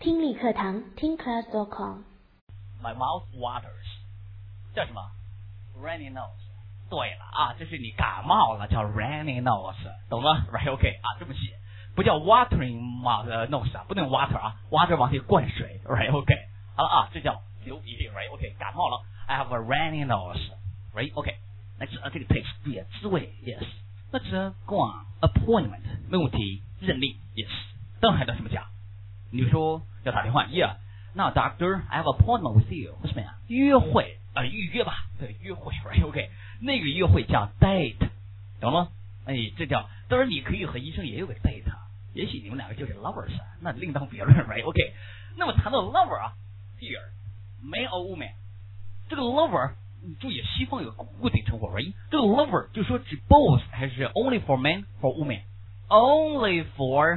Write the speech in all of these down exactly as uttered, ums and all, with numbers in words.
听力课堂听 class dot com。 My mouth waters， 叫什么 ？Runny nose。对了啊，这是你感冒了，叫 runny nose， 懂了 ？Right OK 啊，这么写，不叫 watering mouth nose 啊，不能 water 啊 ，water 往里灌水 ，Right OK。好了啊，这叫流鼻涕 ，Right OK， 感冒了 ，I have a runny nose，Right OK。那这这个 takes 注意滋味 ，Yes。那这 go on appointment 没问题，认领 ，Yes。当然还能什么讲？你说要打电话 ，Yeah。那 Doctor I have appointment with you， 什么呀？约会啊、呃，预约吧，对，约会 ，Right OK。那个约会叫 date， 懂吗？哎，这叫当然你可以和医生也有个 date， 也许你们两个就是 lovers， 那另当别论 ，Right OK。那么谈到 lover 啊 ，here male or woman， 这个 lover。你注意，西方有个固定称呼 ，right？ 这个 lover 就说指 both 还是 only for men for women？Only for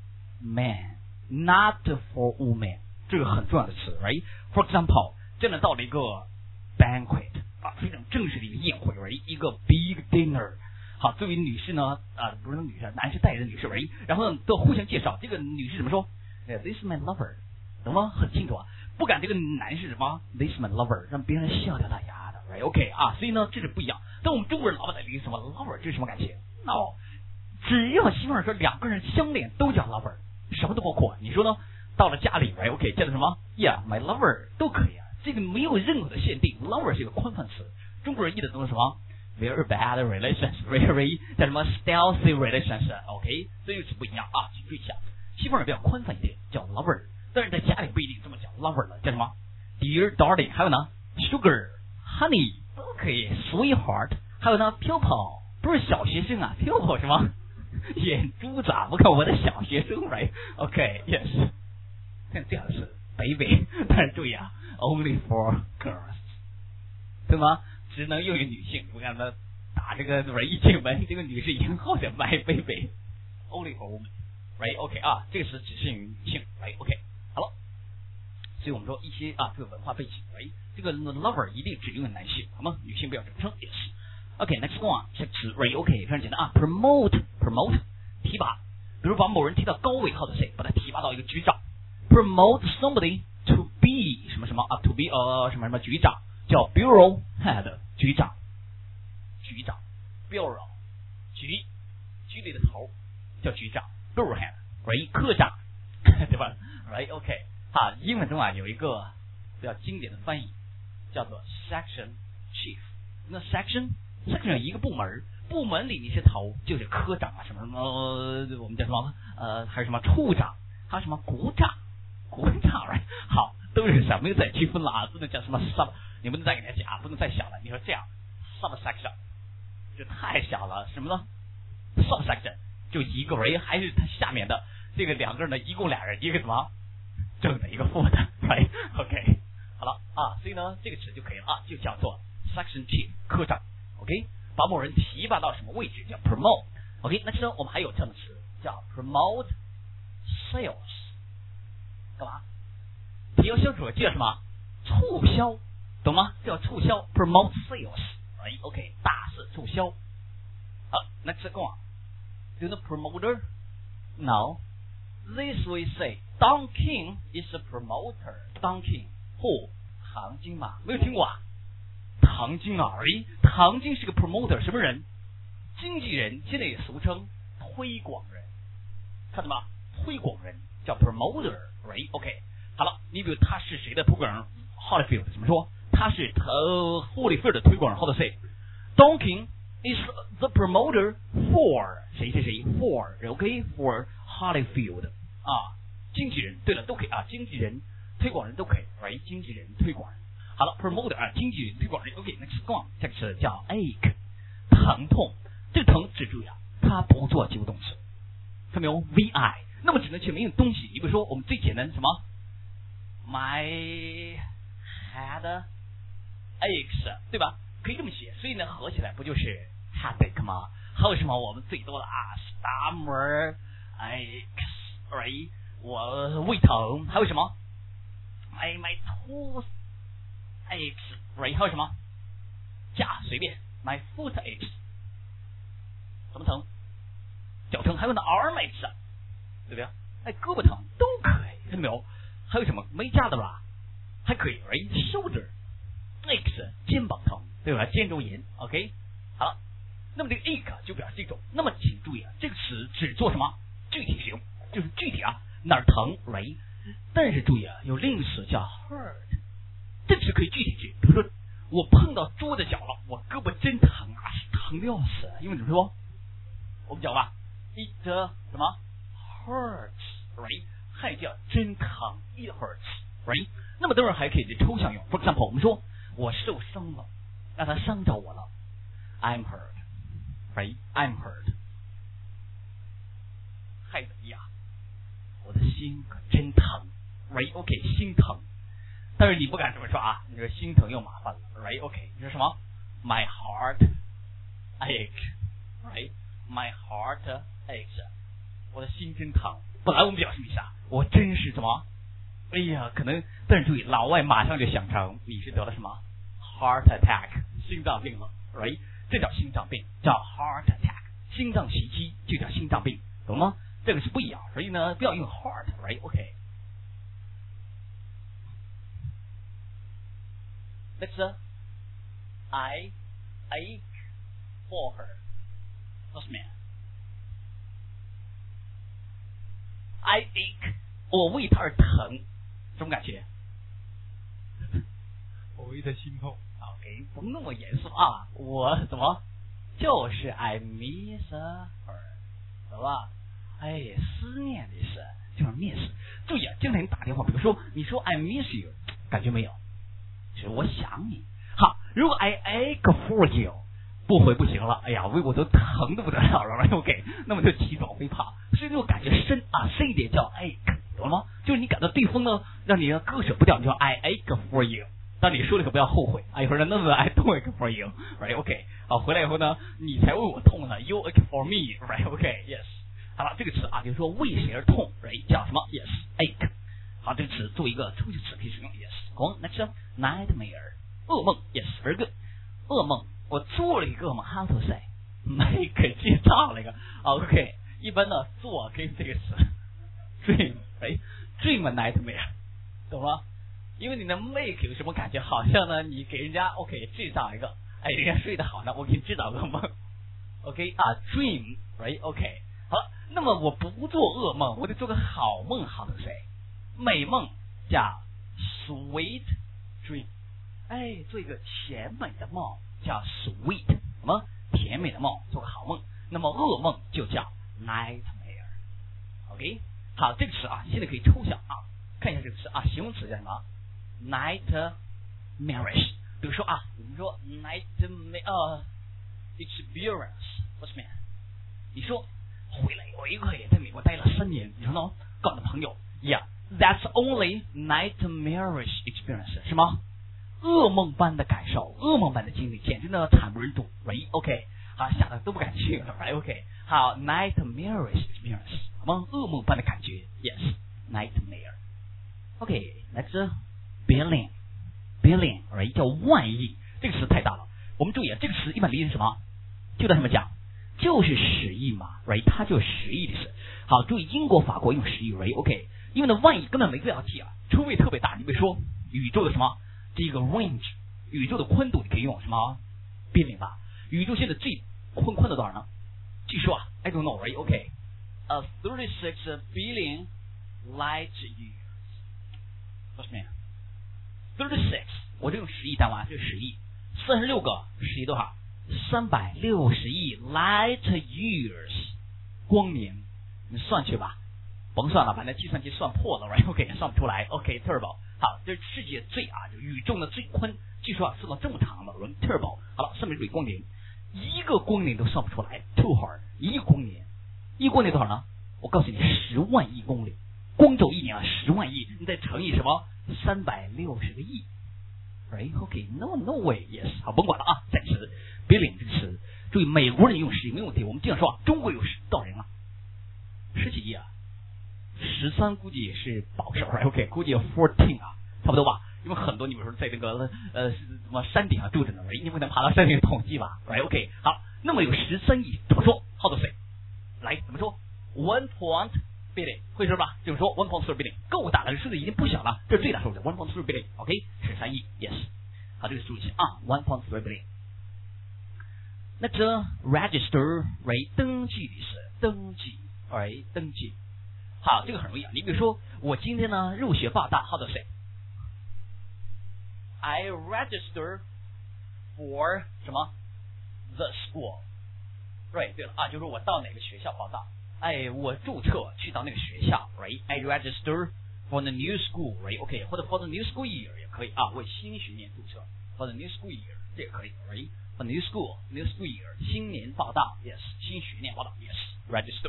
men，not for women。这个很重要的词 ，right？For example， 真的到了一个 banquet 啊，非常正式的一个宴会 ，right？ 一个 big dinner。好，作为女士呢，啊、呃，不是女士，男士带着女士 ，right？ 然后呢，都互相介绍，这个女士怎么说 ？This is my lover， 懂吗？很清楚啊，不敢这个男士什么 ？This is my lover， 让别人笑掉大牙。Right, OK 啊，所以呢，这是不一样。但我们中国人老把它理什么 lover， 这是什么感情 ？No， 只要西方人说两个人相恋都叫 lover， 什么都包括。你说呢？到了家里 ，Right, OK， 叫做什么 ？Yeah, my lover 都可以啊，这个没有任何的限定。Lover 是一个宽泛词，中国人译的都是什么 ？Very bad relations, very 叫什么 stealthy relations, OK， 所以是不一样啊，记住一下。西方人比较宽泛一点，叫 lover， 但是在家里不一定这么叫 lover 了，叫什么 ？Dear darling， 还有呢 ，sugar。Honey 都可以 ，sweetheart， 还有呢，飘跑不是小学生啊，飘跑什么？眼珠子啊，不看我的小学生 ，right？ OK，yes， 看这样是 baby， 但是注意啊 ，only for girls， 对吗？只能用于女性。我看他打这个人一进门，这个女士已经好想卖 baby，only for women，right？ OK 啊，这个是只适用于女性 ，right？ OK， 好了。所以我们说一些啊，这个文化背景，哎，这个 lover 一定只用于男性，好吗？女性不要这么称。Yes。OK，next one， 下词 ，right？OK， 非常简单啊 ，promote，promote， 提拔，比如把某人提到高位，或者谁把他提拔到一个局长 ，promote somebody to be 什么什么啊 ，to be 呃什么什么局长，叫 bureau head， 局长，局长 ，bureau， 局，局里的头叫局长 ，bureau head，right？ 科长，对吧 ？Right？OK。啊，英文中啊有一个比较经典的翻译，叫做 section chief。那 section section 有一个部门，部门里那些头就是科长啊，什么什么，我们叫什么呃，还有什么处长，还有什么股长，股长 right？ 好，都是什么？没有再区分了啊，不能叫什么 sub， 你不能再给他讲，不能再小了。你说这样 sub section 就太小了，什么呢 ？sub section 就一个人，还是他下面的这个两个人呢，一共俩人，一个什么？正的一个负的 ，right？ OK， 好了啊，所以呢，这个词就可以了啊，就叫做 section chief 科长 ，OK， 把某人提拔到什么位置叫 promote，OK， 那其实我们还有这样的词叫 promote sales， 干嘛？提高销售额叫什么？促销，懂吗？叫促销 promote sales，right？ OK， 大肆促销。好 ，next go on，do the promoter now。This we say, Don King is a promoter. Don King， 嚯，唐晶嘛，没有听过啊？唐晶啊，哎，唐晶是个 promoter， 什么人？经纪人，现在也俗称推广人。看到吗？推广人叫 promoter，right？ OK， 好了，你比如他是谁的推广人 ？Holyfield 怎么说？他是呃霍利菲尔的推广人 ，How to say? Don King is the promoter for 谁谁谁 for，OK？For Holyfield 啊，经纪人，对了，都可以啊，经纪人、推广人都可以 ，right？ 经纪人、推广人，好了 ，promoter 啊，经纪人、推广人 ，OK，next one， 这个词叫 ache， 疼痛，这个疼只注意啊，它不做及物动词，看没有 ？vi， 那么只能前面用东西，你比如说我们最简单什么 ，my head aches， 对吧？可以这么写，所以呢，合起来不就是 headache 吗？还有什么我们最多的啊 ，stomach。aches，right？ 我胃疼，还有什么 ？my my tooth aches，right？ 还有什么？假随便 ，my foot aches， 什么疼？脚疼，还有呢 arm aches， 对不对？哎，胳膊疼都可以，看到没有？ 还有什么没加的吧？还可以 ，right shoulder aches 肩膀疼，对吧？肩周炎 ，OK， 好了。那么这个 ache 就表示这种。那么请注意啊，这个词只做什么具体使用，就是具体啊哪儿疼 ，right？ 但是注意啊，有另一个词叫 hurt， 这词可以具体指，比如说我碰到桌子角了，我胳膊真疼啊，疼的要死。因为怎么说？我们讲吧 ，it 什么 hurts，right？ 还叫真疼 ，it hurts，right？ 那么当然还可以是抽象用 ，for example， 我们说我受伤了，让他伤着我了 ，I'm hurt，right？ I'm hurt。还怎么样？我的心可真疼 ，right？ OK， 心疼。但是你不敢这么说啊，你说心疼又麻烦了 ，right？ OK， 你说什么 ？My heart ache，right？My heart aches， 我的心真疼。本来我们表示一下，我真是什么？哎呀，可能，但是注意，老外马上就想成你是得了什么 heart attack， 心脏病了 ，right？ 这叫心脏病，叫 heart attack， 心脏袭击就叫心脏病，懂吗？这个是不一样，所以呢，不要用 heart，right？OK。Next, I ache for her， 说什么呀 ？I ache， 我为她而疼，什么感觉？我为她心痛。OK， 不那么严肃啊，我怎么就是 I miss her， 懂吧？哎，思念的是就是 miss。注意啊，经常你打电话，比如说你说 I miss you， 感觉没有？是我想你。好，如果 I ache for you， 不回不行了。哎呀，为我都疼的不得了了 ，OK， 那么就起早飞怕，所以就感觉深啊，深一点叫 ache， 懂了吗？就是你感到对方呢，让你割舍不掉，你就 I ache for you。当你说了可不要后悔啊！一会儿那么 I don't ache for you，right OK， 好，回来以后呢，你才为我痛呢 ，You ache for me，right OK，Yes。好了，这个词啊，就是说为谁而痛 ，right 叫什么 ？Yes ache。好，这个词作为一个抽象词可以使用 ，yes。好 ，next nightmare， 噩梦 ，yes，very good。噩梦，我做了一个噩梦 ，how to say？make 记账了一个 ，OK。一般呢，做跟这个词 dream， 哎 ，dream nightmare， 懂吗？因为你的 make 有什么感觉？好像呢，你给人家 OK 制造一个，哎，人家睡得好呢，我给你制造个梦 ，OK 啊 ，dream right OK。好了，那么我不做噩梦，我得做个好梦，好的谁？美梦叫 sweet dream， 哎，做一个甜美的梦叫 sweet， 什么？甜美的梦，做个好梦。那么噩梦就叫 nightmare，OK。好，这个词啊，现在可以抽象啊，看一下这个词啊，形容词叫什么？ nightmares， 比如说啊，我们说 nightmare 呃 experience， what's mean？ 你说回来我一个也在美国待了三年，你说呢？告诉朋友 ，Yeah， that's only nightmarish experience， 是吗？噩梦般的感受，噩梦般的经历，简直呢惨不忍睹 ，right OK。好，想的都不敢去了 ，right OK。好 ，nightmarish experience， 好吗？噩梦般的感觉 ，yes，nightmare。OK，next。billion billion right 叫万亿，这个词太大了。我们注意啊，这个词一般理解什么？就在什么讲？就是十亿嘛 ，right？ 它就是十亿的事。好，注意英国、法国用十亿 right OK， 因为呢万亿根本没必要记啊，除非特别大。你比如说宇宙的什么这个 range， 宇宙的宽度你可以用什么 billion 吧？宇宙现在最宽宽的多少呢？据说啊 ，I don't know right OK，a thirty-six billion light years， 说什么呀 ？thirty-six， 我这用十亿单位，这是十亿，三十六个十亿多少？三百六十亿 light years， 光年，你算去吧，甭算了，反正计算机算破了 ，right OK， 算不出来 ，OK，turbo，、okay, 好，这是世界最啊，就宇宙的最宽，据说啊，算到这么长的 ，turbo， 好了，上面是光年，一个光年都算不出来 ，too hard， 一个光年，一个光年多少呢？我告诉你，十万亿公里，光走一年啊，十万亿，你再乘以什么？三百六十个亿。Right OK no no way yes 好甭管了啊，再词 billion 这个词，注意美国人用十亿没问题，我们经常说啊，中国有十多少人啊？十几亿啊，十三估计也是保守 right OK 估计有 fourteen 啊，差不多吧，因为很多你比如说在这个呃什么山顶上住着呢，你不能爬到山顶统计吧 right OK 好，那么有十三亿怎么说 how to say 来怎么说 one point billion， 会说吧？就是说 one point three billion 够大了，数字已经不小了，这是最大数字 one point three billion，OK， 十三亿 ，yes， 好，这个数字啊 one point three billion。那这 register 为登记的是登记，为登记。好，这个很容易啊。你比如说，我今天呢入学报到 ，how to say？ I register for 什么 the school， right？ 对了啊，就是我到哪个学校报到，哎，我注册去到那个学校 ，right？I register for the new school，right？OK， 或者 for the new school year 也可以啊，为新学年注册 for the new school year 这也可以 ，right？For new school, new school year， 新年报到 ，yes， 新学年报到 ，yes，register。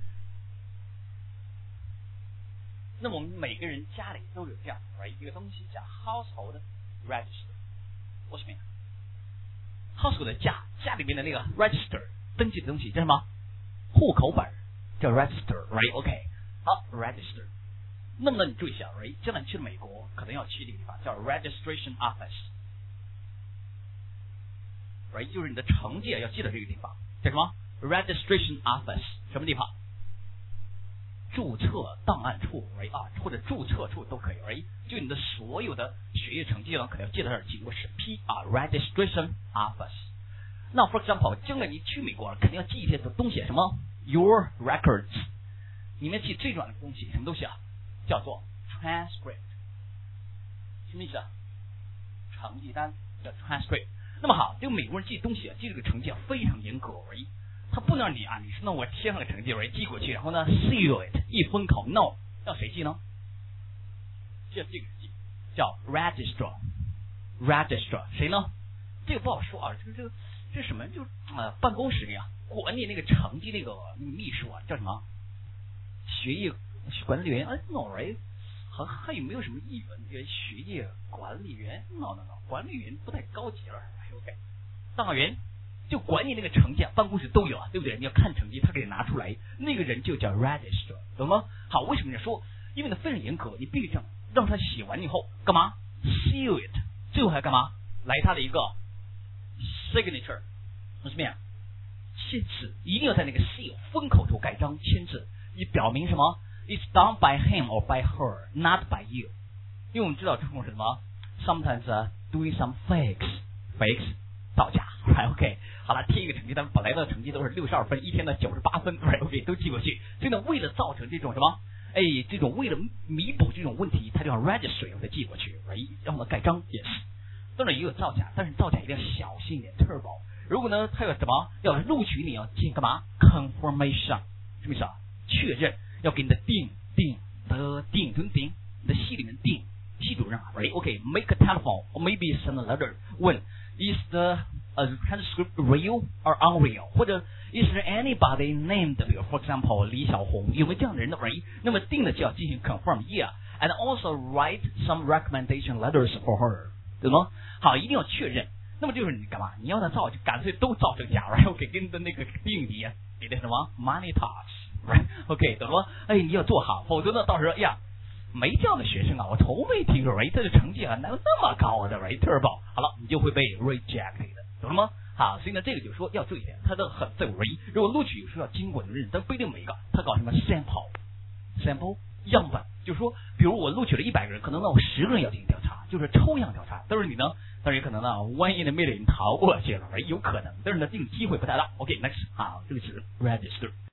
那么我们每个人家里都有这样 right 一个东西叫 household register。What's mean？ household 的家家里面的那个 register 登记的东西叫什么？户口本叫 register，right？OK， 好 register。那么呢，你注意一下 ，right？ 将来你去美国可能要去的地方叫 registration office。right， 就是你的成绩要记到这个地方，叫什么 registration office， 什么地方？注册档案处 ，right 啊，或者注册处都可以 ，right， 就你的所有的学业成绩呢，可能要记到这儿，经过审批啊 ，registration office。那 for example， 将来你去美国肯定要记一些东西，什么 your records， 里面记最重要的东西，什么东西啊？叫做 transcript， 什么意思啊？成绩单叫 transcript。那么好，这个美国人记东西啊，记这个成绩啊非常严格而已，他不能让你啊，你说那我贴上个成绩而寄过去，然后呢 seal it 一封口 ，no， 让谁记呢？叫这个记，叫 registrar，registrar 谁呢？这个不好说啊，这个这个这什么？就呃办公室里啊，管理那个成绩那个秘书啊，叫什么？学业管理员啊 ，no right。还还有没有什么译文？学业管理员 ？no no no， 管理员不太高级了。OK， 档案员就管你那个成绩啊，办公室都有啊，对不对？你要看成绩，他给你拿出来，那个人就叫 register， 懂吗？好，为什么你说？因为呢非常严格，你必须这样让他写完以后干嘛 ？seal it， 最后还干嘛？来他的一个 signature， 什么呀？签字，一定要在那个 seal 封口处盖章签字，以表明什么？ It's done by him or by her, not by you。因为我们知道这种是什么 ？Sometimes、uh, doing some fakes, fakes 造假 ，right? OK， 好了，贴一个成绩单，本来的成绩都是六十二分，一天的九十八分 ，right? OK， 都寄过去。所以呢，为了造成这种什么，哎，这种为了弥补这种问题，他就要 register 再寄过去 ，right？ 然后呢，盖章也是。当然也有造假，但是造假一定要小心一点 ，turbo。如果呢，他要什么要录取你，要进干嘛 ？confirmation， 什么意思啊？确认。要给你的定定的定准定，你的系里面定系主任啊 ，right? OK, make a telephone or maybe send a letter. 问 is the uh, transcript real or unreal? 或者 is there anybody named for example 李小红？有没有这样的人的 right？ 那么定了就要进行 confirm yeah, and also write some recommendation letters for her， 对吗？好，一定要确认。那么就是你干嘛？你要他造就干脆都造成假 ，right? OK， 给你的那个定理给的什么 money talks。Right, OK， 懂了吗？哎，你要做好，否则呢，到时候呀，没这样的学生啊，我从未听说 ，right， 他的成绩啊，哪有那么高的 ，right， turbo， 好了，你就会被 rejected， 懂了吗？好，所以呢，这个就是说要注意点，他的很自由而已。如果录取有时候要经过的人，但不一定每一个，他搞什么 sample，sample 样本，就是说，比如我录取了一百个人，可能呢我十个人要进行调查，就是抽样调查，但是你呢，但是也可能呢 one in a million 逃过去了，有可能，但是呢，这种机会不太大。OK，next， 好，这个是 register。